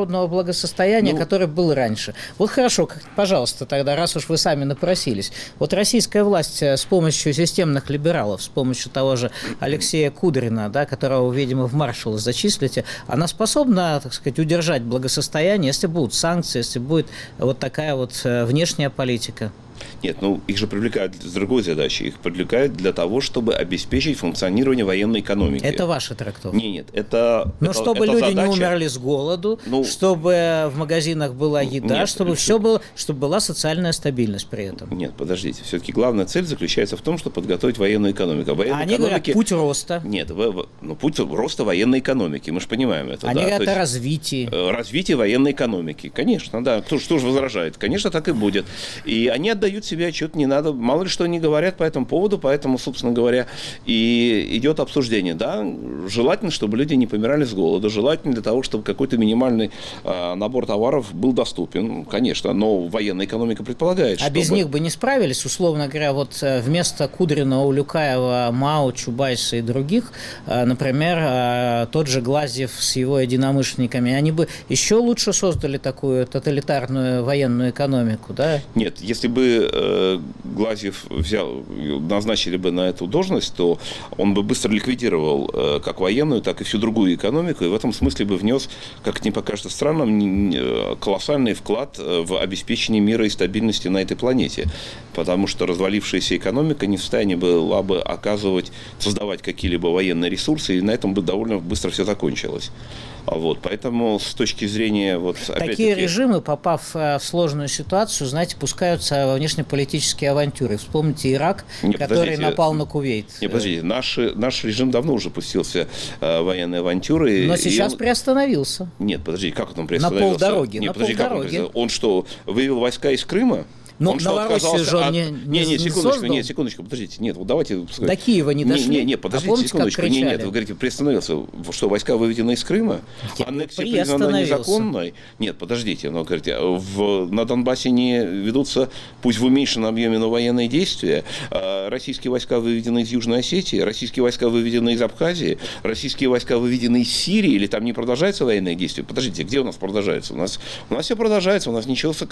народного благосостояния, Ну, который был раньше. Вот хорошо, пожалуйста, тогда, раз уж вы сами напросились. Вот российская власть с помощью системных либералов, с помощью того же Алексея Кудрина, да, которого, видимо, в маршалы зачислите, она способна, так сказать, удержать благосостояние, если будут санкции, если будет вот такая вот внешняя политика? Нет, ну их же привлекают с другой задачей. Их привлекают для того, чтобы обеспечить функционирование военной экономики. Это ваша трактовка? Нет, это Но это, чтобы это люди задача... не умерли с голоду, чтобы в магазинах была еда, нет, чтобы все было, чтобы была социальная стабильность при этом. Нет, подождите. Все-таки главная цель заключается в том, чтобы подготовить военную экономику. Они говорят, путь роста. Нет, путь роста военной экономики. Мы же понимаем это. Они говорят о развитии. Развитие военной экономики. Конечно, да. Кто же возражает? Конечно, так и будет. И они отдают себе отчет, не надо. Мало ли что они говорят по этому поводу, поэтому, собственно говоря, и идет обсуждение. Да, желательно, чтобы люди не помирали с голоду. Желательно для того, чтобы какой-то минимальный набор товаров был доступен. Конечно, но военная экономика предполагает, А без них бы не справились, условно говоря, вот вместо Кудрина, Улюкаева, Мао, Чубайса и других, например, тот же Глазьев с его единомышленниками, они бы еще лучше создали такую тоталитарную военную экономику, да? Нет, если бы Глазьев назначили бы на эту должность, то он бы быстро ликвидировал как военную, так и всю другую экономику, и в этом смысле бы внес, как не покажется странным, колоссальный вклад в обеспечение мира и стабильности на этой планете. Потому что развалившаяся экономика не в состоянии была бы создавать какие-либо военные ресурсы, и на этом бы довольно быстро все закончилось. Вот, поэтому с точки зрения... Такие режимы, попав в сложную ситуацию, знаете, пускаются во внешнеполитические авантюры. Вспомните Ирак, который напал на Кувейт. Не, подождите, наш режим давно уже пустился в военные авантюры. Но сейчас приостановился. Нет, подождите, как он приостановился? На полдороги. Нет, подождите, как он что, вывел войска из Крыма? Но Новороссию же он не секундочку, подождите. Нет, вот давайте... До Киева не дошли. Не, подождите, секундочку. Нет, вы говорите, приостановился. Что, войска выведены из Крыма? Аннексия признана незаконной? Нет, подождите. Но, говорите, на Донбассе не ведутся, пусть в уменьшенном объеме, но военные действия. Российские войска выведены из Южной Осетии, российские войска выведены из Абхазии, российские войска выведены из Сирии, или там не продолжается военные действия? Подождите, где у нас продолжается? У нас все продолжается, у нас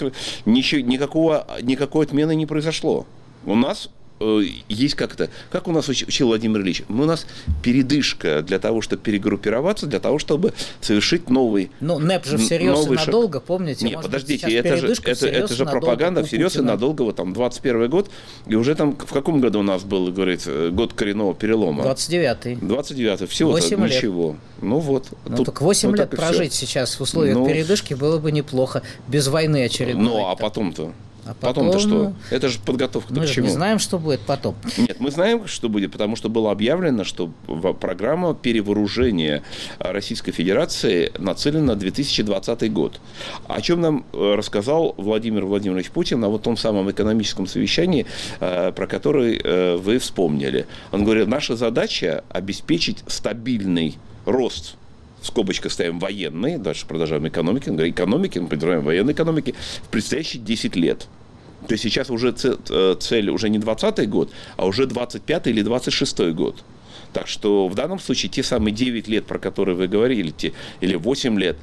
никакой отмены не произошло. У нас есть как у нас учил Владимир Ильич, у нас передышка для того, чтобы перегруппироваться, для того, чтобы совершить новый... Ну, НЭП же всерьез и надолго, помните? Нет, подождите, это же пропаганда всерьез и надолго, вот там 21 год, и уже там в каком году у нас был, говорит, год коренного перелома? 29-й. 29-й, всего-то ничего. Ну вот. Ну так 8 лет прожить сейчас в условиях передышки было бы неплохо, без войны очередной. Ну, а потом-то? Потом-то что? Это же подготовка-то к чему? Мы не знаем, что будет потом. Нет, мы знаем, что будет, потому что было объявлено, что программа перевооружения Российской Федерации нацелена на 2020 год. О чем нам рассказал Владимир Владимирович Путин на вот том самом экономическом совещании, про который вы вспомнили. Он говорит, наша задача обеспечить стабильный рост, в скобочках ставим военные, дальше продолжаем экономики, мы продолжаем военной экономики в предстоящие 10 лет. То есть сейчас уже цель уже не 20-й год, а уже 25-й или 26-й год. Так что в данном случае те самые 9 лет, про которые вы говорили, или 8 лет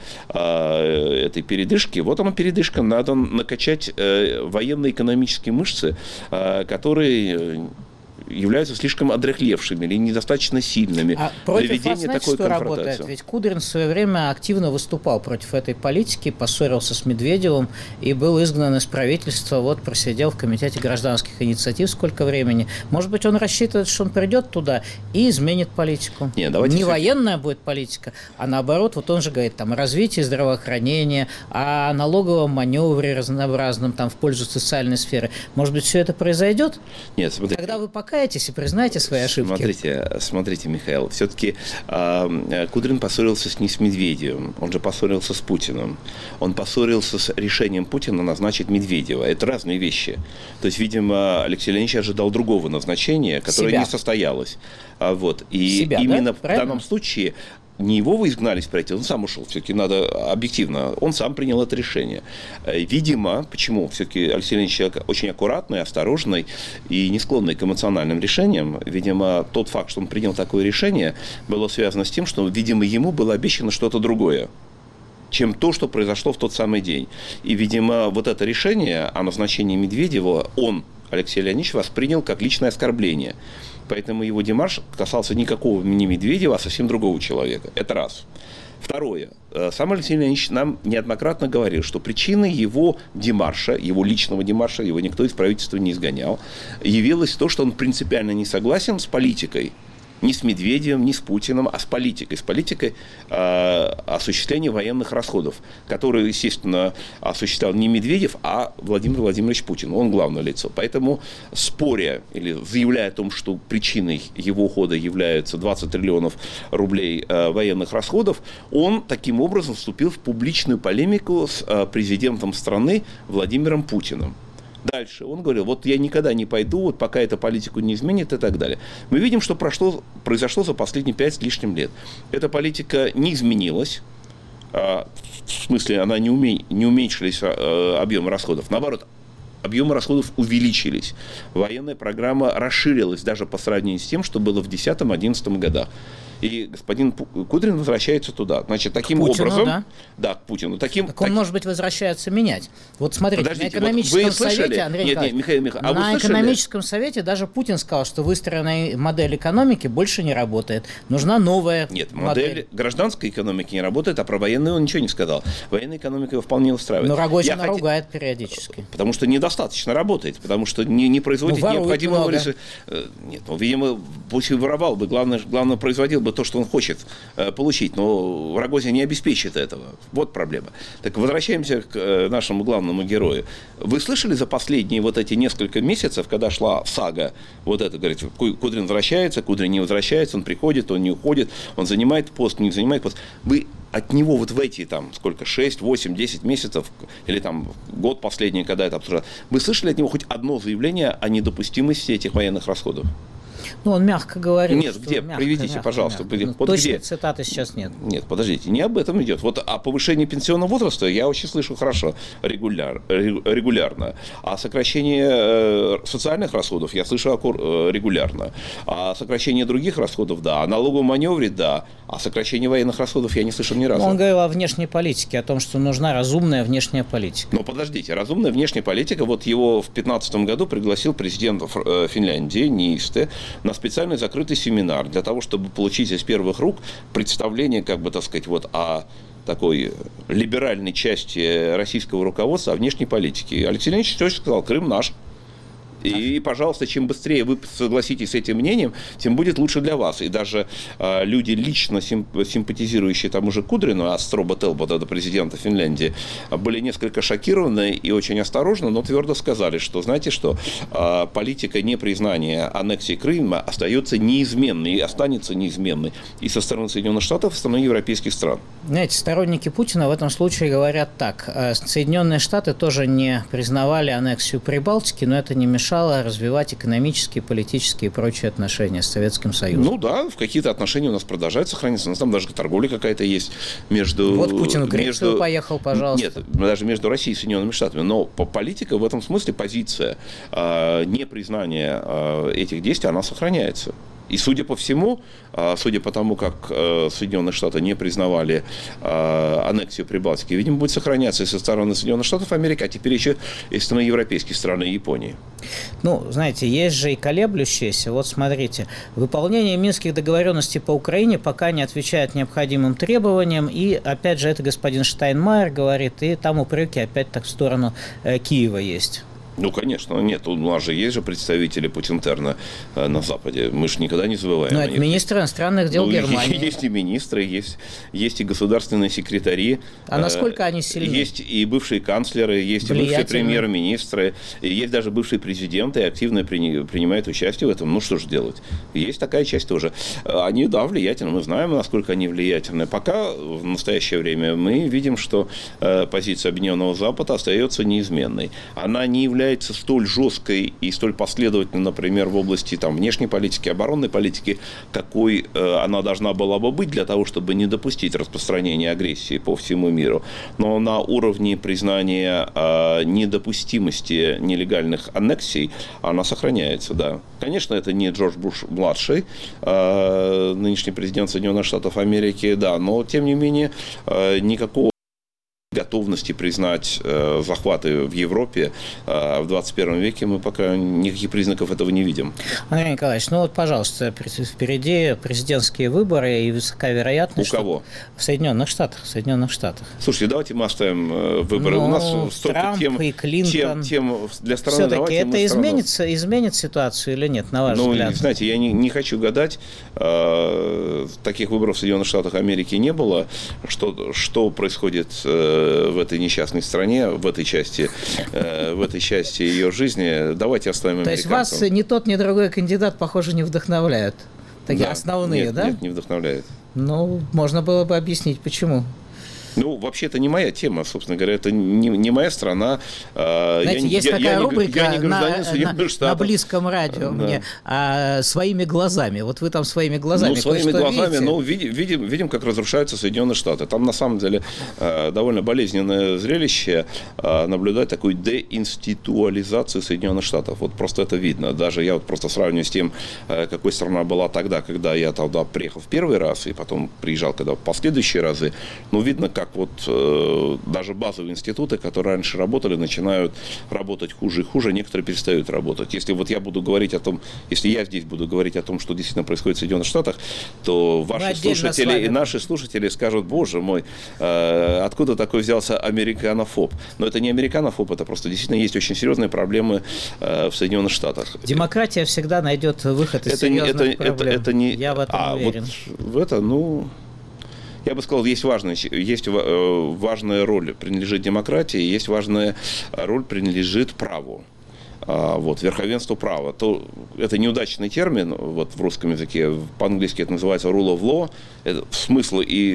этой передышки, вот она передышка, надо накачать военно-экономические мышцы, которые являются слишком одряхлевшими или недостаточно сильными для ведения такой конфронтации. Работает? Ведь Кудрин в свое время активно выступал против этой политики, поссорился с Медведевым и был изгнан из правительства, вот просидел в Комитете гражданских инициатив сколько времени. Может быть, он рассчитывает, что он придет туда и изменит политику. Не военная будет политика, а наоборот, вот он же говорит там, о развитии здравоохранения, о налоговом маневре разнообразном там, в пользу социальной сферы. Может быть, все это произойдет? Нет, смотрите. Когда вы покаетесь и признаете свои ошибки. Смотрите, Михаил, все-таки Кудрин поссорился не с Медведевым, он же поссорился с Путиным. Он поссорился с решением Путина назначить Медведева. Это разные вещи. То есть, видимо, Алексей Леонидович ожидал другого назначения, которое не состоялось. Вот. И именно в данном случае не его вы изгнали из правительства, он сам ушел. Все-таки надо объективно. Он сам принял это решение. Видимо, почему? Все-таки Алексей Леонидович человек очень аккуратный, осторожный и не склонный к эмоциональным решениям. Видимо, тот факт, что он принял такое решение, было связано с тем, что, видимо, ему было обещано что-то другое. чем то, что произошло в тот самый день. И, видимо, вот это решение о назначении Медведева Алексей Леонидович, воспринял как личное оскорбление. Поэтому его демарш касался никакого не Медведева, а совсем другого человека. Это раз. Второе. Сам Алексей Леонидович нам неоднократно говорил, что причиной его демарша, его личного демарша, его никто из правительства не изгонял, явилось то, что он принципиально не согласен с политикой. Не с Медведевым, не с Путиным, а с политикой осуществления военных расходов, которые, естественно, осуществлял не Медведев, а Владимир Владимирович Путин. Он главное лицо. Поэтому, споря или заявляя о том, что причиной его ухода являются 20 триллионов рублей военных расходов, он таким образом вступил в публичную полемику с президентом страны Владимиром Путиным. Дальше он говорил, вот я никогда не пойду, вот пока эту политику не изменит и так далее. Мы видим, что произошло за последние 5 с лишним лет. Эта политика не изменилась, в смысле она не уменьшились объемы расходов. Наоборот, объемы расходов увеличились. Военная программа расширилась даже по сравнению с тем, что было в 2010-2011 годах. И господин Кудрин возвращается туда. Значит, таким к Путину, образом... Да, к Путину. Так он, может быть, возвращается менять. Вот смотрите, подождите, на экономическом вот совете, Андрей Николаевич, на экономическом совете даже Путин сказал, что выстроенная модель экономики больше не работает. Нужна новая модель гражданской экономики не работает, а про военную он ничего не сказал. Военная экономика его вполне устраивает. Но Рогозин ругает периодически. Потому что недостаточно работает, потому что не производит необходимого ресурса. Нет, видимо, пусть и воровал бы, главное производил бы то, что он хочет получить, но Рогозин не обеспечит этого. Вот проблема. Так возвращаемся к нашему главному герою. Вы слышали за последние вот эти несколько месяцев, когда шла сага, вот это, говорит, Кудрин возвращается, Кудрин не возвращается, он приходит, он не уходит, он занимает пост, не занимает пост. Вы от него вот в эти, 6, 8, 10 месяцев, или год последний, когда это обсуждалось, вы слышали от него хоть одно заявление о недопустимости этих военных расходов? Ну, он мягко говорил. Нет, где? Приведите, пожалуйста. Вот точной цитаты сейчас нет. Нет, подождите, не об этом идет. Вот о повышении пенсионного возраста я очень слышу хорошо, регулярно. О сокращении социальных расходов я слышу регулярно. О сокращении других расходов, да. О налоговом маневре, да. О сокращении военных расходов я не слышал ни разу. Он говорил о внешней политике, о том, что нужна разумная внешняя политика. Но подождите, разумная внешняя политика, вот его в 2015 году пригласил президент Финляндии, Ниисте, на специальный закрытый семинар для того, чтобы получить из первых рук представление, о такой либеральной части российского руководства о внешней политике. Алексей Леонидович точно сказал, Крым наш. И, пожалуйста, чем быстрее вы согласитесь с этим мнением, тем будет лучше для вас. И даже люди, лично симпатизирующие тому же Кудрину, Астроба Телбота, президента Финляндии, были несколько шокированы и очень осторожно, но твердо сказали, что, знаете что, политика непризнания аннексии Крыма остается неизменной и останется неизменной и со стороны Соединенных Штатов, и со стороны европейских стран. Знаете, сторонники Путина в этом случае говорят так. Соединенные Штаты тоже не признавали аннексию Прибалтики, но это не мешало развивать экономические, политические и прочие отношения с Советским Союзом. Ну да, в какие-то отношения у нас продолжают сохраняться. У нас там даже торговля какая-то есть между... Вот Путин в Грецию поехал, пожалуйста. Нет, даже между Россией и Соединенными Штатами. Но политика в этом смысле, позиция непризнания этих действий, она сохраняется. И судя по всему, судя по тому, как Соединенные Штаты не признавали аннексию Прибалтики, видимо, будет сохраняться и со стороны Соединенных Штатов Америки, а теперь еще и со стороны европейских стран и Японии. Ну, знаете, есть же и колеблющиеся. Вот смотрите, выполнение минских договоренностей по Украине пока не отвечает необходимым требованиям. И, опять же, это господин Штайнмайер говорит, и там упреки опять так в сторону Киева есть. Ну, конечно, нет, у нас же есть же представители Путинтерна на Западе, мы же никогда не забываем. Но это министры иностранных дел Германии. Есть и министры, есть и государственные секретари. А насколько они сильны? Есть и бывшие канцлеры, есть и бывшие премьер-министры, есть даже бывшие президенты, и активно принимают участие в этом. Ну, что же делать? Есть такая часть тоже. Они, да, влиятельны, мы знаем, насколько они влиятельны. Пока в настоящее время мы видим, что позиция Объединенного Запада остается неизменной. Она не является столь жесткой и столь последовательной, например, в области внешней политики, оборонной политики, какой она должна была бы быть для того, чтобы не допустить распространения агрессии по всему миру. Но на уровне признания недопустимости нелегальных аннексий она сохраняется, да. Конечно, это не Джордж Буш-младший, нынешний президент Соединенных Штатов Америки, да, но, тем не менее, никакого готовности признать захваты в Европе в 21 веке мы пока никаких признаков этого не видим. Андрей Николаевич, ну вот, пожалуйста, впереди президентские выборы, и высока вероятность... У кого? В Соединенных Штатах. Слушайте, давайте мы оставим выборы. Ну, у нас столько Трамп и Клинтон. тем для страны. Все-таки это изменит ситуацию или нет, на ваш взгляд? Знаете, я не хочу гадать. Таких выборов в Соединенных Штатах Америки не было. Что происходит в этой несчастной стране, в этой части ее жизни, давайте оставим американцам. То есть вас ни тот, ни другой кандидат, похоже, не вдохновляют? Такие основные, да? Нет, не вдохновляет. Ну, можно было бы объяснить, почему. Ну, вообще, это не моя тема, собственно говоря, это не моя страна. Знаете, есть такая рубрика на близком радио мне «Своими глазами». Вот вы там своими глазами своими глазами, видите? видим, как разрушаются Соединенные Штаты. Там, на самом деле, довольно болезненное зрелище наблюдать такую деинституализацию Соединенных Штатов. Вот просто это видно. Даже я вот просто сравниваю с тем, какой страна была тогда, когда я туда приехал в первый раз, и потом приезжал когда в последующие разы. Ну, видно, как вот даже базовые институты, которые раньше работали, начинают работать хуже и хуже, некоторые перестают работать. Если вот я буду говорить о том, если я здесь буду говорить о том, что действительно происходит в Соединенных Штатах, то ваши слушатели и наши слушатели скажут: боже мой, откуда такой взялся американофоб? Но это не американофоб, это просто действительно есть очень серьезные проблемы в Соединенных Штатах. Демократия всегда найдет выход из серьезных проблем. Я в этом уверен. Вот я бы сказал, есть важная роль принадлежит демократии, есть важная роль принадлежит праву. Вот, верховенство права. Это неудачный термин вот, в русском языке. По-английски это называется rule of law. Это смысл и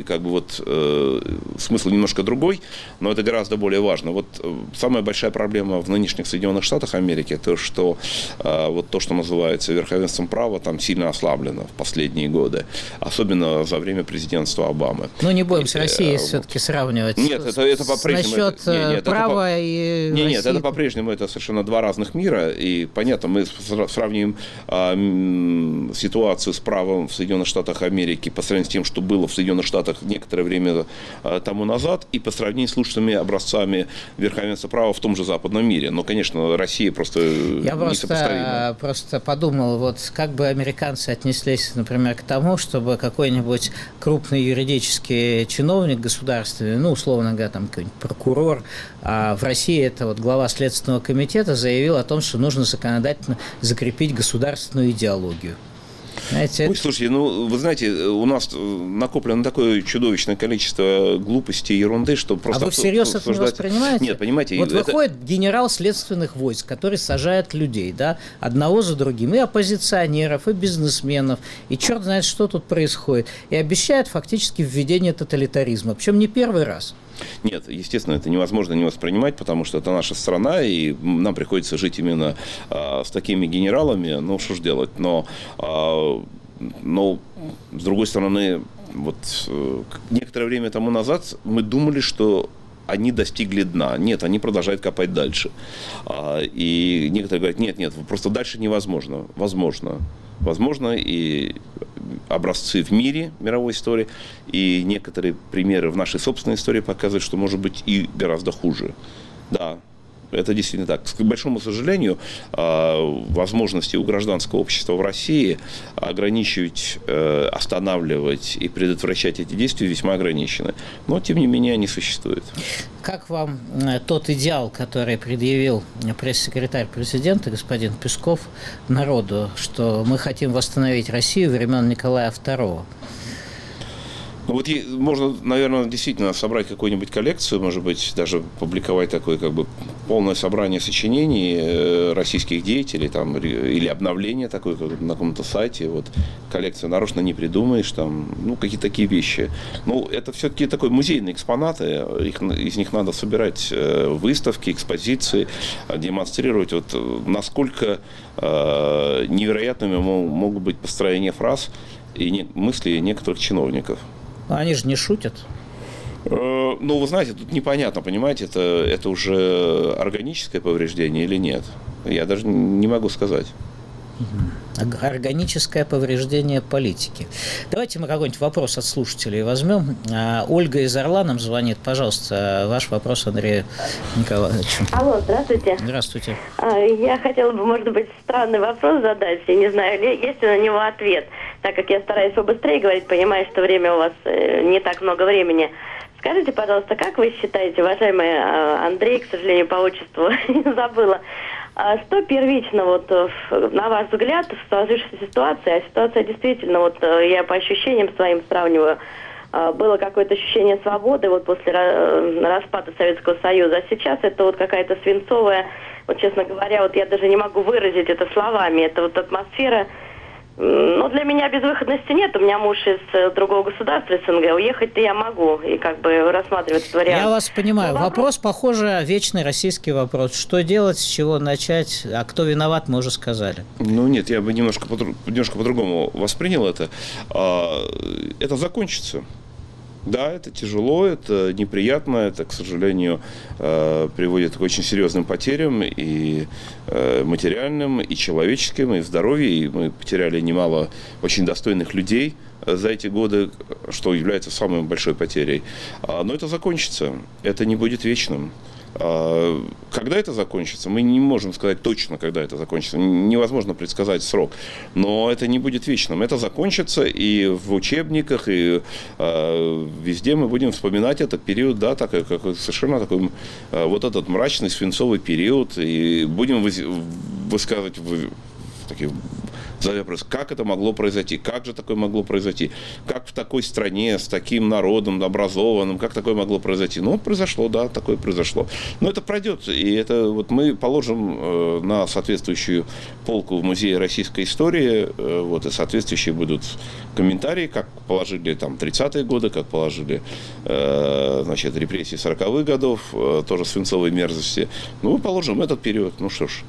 смысл немножко другой, но это гораздо более важно. Вот самая большая проблема в нынешних Соединенных Штатах Америки, то, что то, что называется верховенством права, там сильно ослаблено в последние годы. Особенно за время президентства Обамы. Ну, не будем с Россией все-таки сравнивать. Нет, это по-прежнему. Насчет права и России. Нет, это по-прежнему это совершенно два разных мира. И понятно, мы сравним ситуацию с правом в Соединенных Штатах Америки по сравнению с тем, что было в Соединенных Штатах некоторое время тому назад, и по сравнению с лучшими образцами верховенства права в том же западном мире. Но, конечно, Россия просто несопоставима. Я просто подумал, вот как бы американцы отнеслись, например, к тому, чтобы какой-нибудь крупный юридический чиновник государственный, ну, условно говоря, там какой-нибудь прокурор, а в России это вот глава Следственного комитета заявил о том, что нужно законодательно закрепить государственную идеологию. Знаете, слушайте, вы знаете, у нас накоплено такое чудовищное количество глупости и ерунды, что просто... А вы всерьез это не воспринимаете? Нет, понимаете... Вот выходит генерал следственных войск, который сажает людей, да, одного за другим, и оппозиционеров, и бизнесменов, и черт знает, что тут происходит, и обещает фактически введение тоталитаризма, причем не первый раз. Нет, естественно, это невозможно не воспринимать, потому что это наша страна, и нам приходится жить именно с такими генералами, ну, что ж делать. Но с другой стороны, вот некоторое время тому назад мы думали, что они достигли дна. Нет, они продолжают копать дальше. И некоторые говорят: нет, просто дальше невозможно. Возможно, и образцы в мире, мировой истории, и некоторые примеры в нашей собственной истории показывают, что может быть и гораздо хуже. Да, это действительно так. К большому сожалению, возможности у гражданского общества в России ограничивать, останавливать и предотвращать эти действия весьма ограничены. Но, тем не менее, они существуют. Как вам тот идеал, который предъявил пресс-секретарь президента господин Песков народу, что мы хотим восстановить Россию времен Николая II? Вот можно, наверное, действительно собрать какую-нибудь коллекцию, может быть, даже публиковать такое полное собрание сочинений российских деятелей там, или обновление такое на каком-то сайте. Вот коллекцию нарочно не придумаешь, там, какие-то такие вещи. Это все-таки такой музейные экспонаты, из них надо собирать выставки, экспозиции, демонстрировать, насколько невероятными могут быть построения фраз и мысли некоторых чиновников. Они же не шутят. Вы знаете, тут непонятно, понимаете, это уже органическое повреждение или нет. Я даже не могу сказать. Органическое повреждение политики. Давайте мы какой-нибудь вопрос от слушателей возьмем. Ольга из Орла нам звонит. Пожалуйста, ваш вопрос Андрею Николаевичу. Алло, здравствуйте. Здравствуйте. Я хотела бы, может быть, странный вопрос задать. Я не знаю, есть ли на него ответ. Так как я стараюсь побыстрее говорить, понимаю, что время у вас не так много времени. Скажите, пожалуйста, как вы считаете, уважаемый Андрей, к сожалению, по отчеству забыла, что первично, вот, на ваш взгляд, в сложившейся ситуации, а ситуация действительно, вот, я по ощущениям своим сравниваю, было какое-то ощущение свободы вот после распада Советского Союза, а сейчас это вот какая-то свинцовая, вот, честно говоря, вот я даже не могу выразить это словами, это вот атмосфера. Ну, для меня безвыходности нет. У меня муж из другого государства, СНГ. Уехать-то я могу и как бы рассматривать этот вариант. Я вас понимаю. Вопрос, похоже, вечный российский вопрос. Что делать, с чего начать, а кто виноват, мы уже сказали. Ну, нет, я бы немножко по-другому воспринял это. Это закончится. Да, это тяжело, это неприятно, это, к сожалению, приводит к очень серьезным потерям и материальным, и человеческим, и в здоровье. И мы потеряли немало очень достойных людей за эти годы, что является самой большой потерей. Но это закончится, это не будет вечным. Когда это закончится, мы не можем сказать точно, когда это закончится. Невозможно предсказать срок. Но это не будет вечным. Это закончится и в учебниках, и везде мы будем вспоминать этот период, да, как совершенно такой вот этот мрачный свинцовый период. И будем высказывать такие вопрос, как это могло произойти, как же такое могло произойти, как в такой стране, с таким народом образованным, как такое могло произойти. Ну, произошло, да, такое произошло. Но это пройдет, и это вот мы положим на соответствующую полку в Музее российской истории, вот, и соответствующие будут комментарии, как положили там 30-е годы, как положили, значит, репрессии 40-х годов, тоже свинцовой мерзости. Ну, мы положим этот период, ну что ж.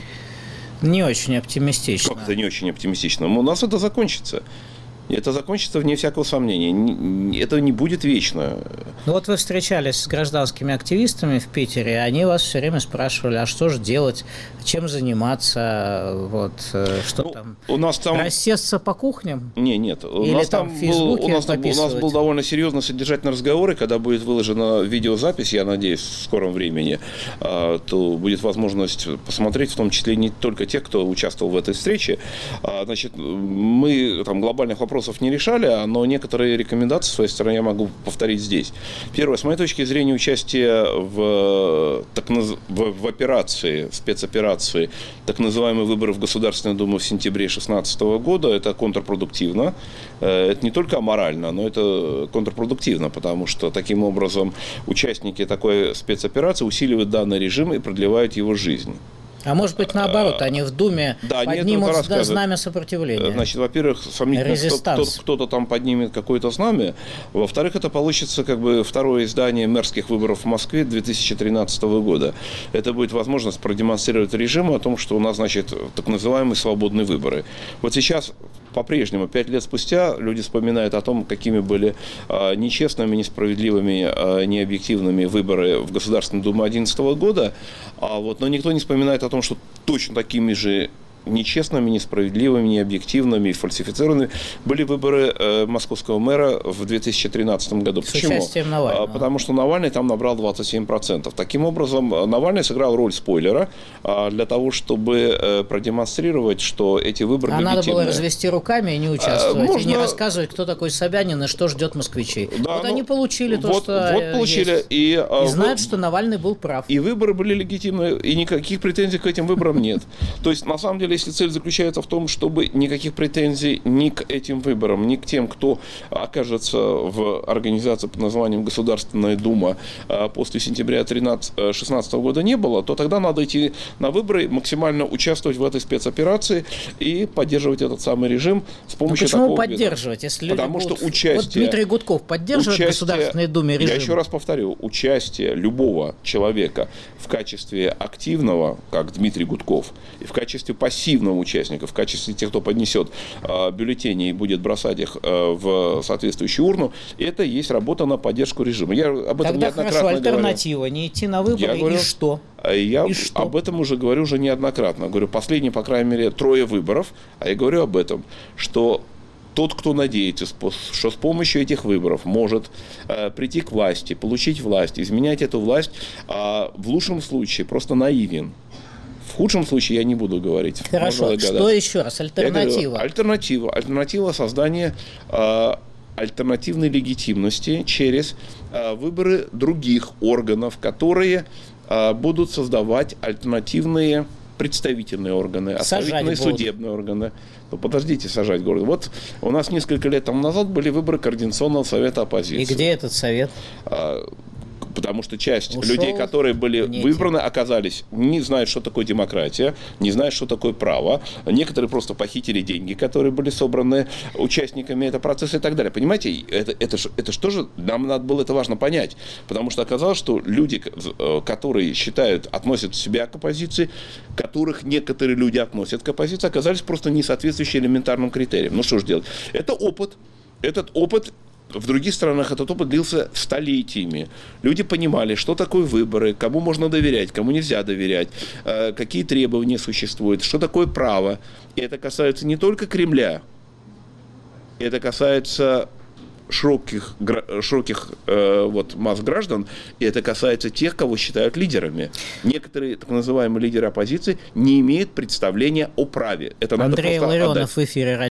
Не очень оптимистично. Как это не очень оптимистично? У нас это закончится. И это закончится вне всякого сомнения. Это не будет вечно. Ну вот вы встречались с гражданскими активистами в Питере, они вас все время спрашивали, а что же делать, чем заниматься, вот, что там, у нас там... рассесться по кухням? Нет. Или у нас там в Фейсбуке у нас был довольно серьезно содержательный разговор, и когда будет выложена видеозапись, я надеюсь, в скором времени, то будет возможность посмотреть, в том числе не только тех, кто участвовал в этой встрече. Значит, мы там глобальных вопросов не решали, но некоторые рекомендации с своей стороны я могу повторить здесь. Первое, с моей точки зрения, участие в операции, спецоперации, так называемые выборы в Государственную Думу в сентябре 2016 года, это контрпродуктивно. Это не только аморально, но это контрпродуктивно, потому что таким образом участники такой спецоперации усиливают данный режим и продлевают его жизнь. А может быть, наоборот, они в Думе поднимут знамя сопротивления? Значит, во-первых, сомнительно, кто-то там поднимет какое-то знамя. Во-вторых, это получится как бы второе издание мэрских выборов в Москве 2013 года. Это будет возможность продемонстрировать режиму о том, что у нас, значит, так называемые свободные выборы. Вот сейчас... По-прежнему, 5 лет спустя, люди вспоминают о том, какими были нечестными, несправедливыми, необъективными выборы в Государственную Думу 2011 года, но никто не вспоминает о том, что точно такими же нечестными, несправедливыми, необъективными, фальсифицированными были выборы московского мэра в 2013 году. Почему? С участием Навального. Потому что Навальный там набрал 27%. Таким образом, Навальный сыграл роль спойлера для того, чтобы продемонстрировать, что эти выборы легитимны. Надо было развести руками и не участвовать, и не рассказывать, кто такой Собянин и что ждет москвичей. Да, они получили то, что получили, есть. И знают, что Навальный был прав. И выборы были легитимны, и никаких претензий к этим выборам нет. То есть, на самом деле, если цель заключается в том, чтобы никаких претензий ни к этим выборам, ни к тем, кто окажется в организации под названием Государственная Дума после сентября 2016 года не было, то тогда надо идти на выборы, максимально участвовать в этой спецоперации и поддерживать этот самый режим с помощью почему такого... поддерживать, если люди Потому будут... что участие... Вот Дмитрий Гудков поддерживает в Государственной Думе режим? Я еще раз повторю, участие любого человека в качестве активного, как Дмитрий Гудков, и в качестве пассивного, пассивного участника в качестве тех, кто поднесет бюллетени и будет бросать их в соответствующую урну, это есть работа на поддержку режима. Я об этом Тогда неоднократно хорошо, говорю. альтернатива, не идти на выборы, Я говорю, и что? Я И что? об этом уже говорю уже неоднократно. Говорю, последние, по крайней мере, 3 выборов, а я говорю об этом, что тот, кто надеется, что с помощью этих выборов может прийти к власти, получить власть, изменять эту власть, в лучшем случае просто наивен. В худшем случае я не буду говорить. Хорошо, что еще раз? Альтернатива? Альтернатива создания альтернативной легитимности через выборы других органов, которые будут создавать альтернативные представительные органы, представительные судебные органы. Ну, подождите, сажать город. Вот у нас несколько лет тому назад были выборы Координационного совета оппозиции. И где этот совет? Потому что часть людей, которые были выбраны, оказались, не знают, что такое демократия, не знают, что такое право. Некоторые просто похитили деньги, которые были собраны участниками этого процесса и так далее. Понимаете, это же тоже, нам надо было это важно понять. Потому что оказалось, что люди, которые относят себя к оппозиции, которых некоторые люди относят к оппозиции, оказались просто не соответствующие элементарным критериям. Ну что же делать? Это опыт. Этот опыт в других странах этот опыт длился столетиями. Люди понимали, что такое выборы, кому можно доверять, кому нельзя доверять, какие требования существуют, что такое право. И это касается не только Кремля, это касается широких масс граждан, и это касается тех, кого считают лидерами. Некоторые так называемые лидеры оппозиции не имеют представления о праве. Это Андрей надо просто Ларионов отдать. в эфире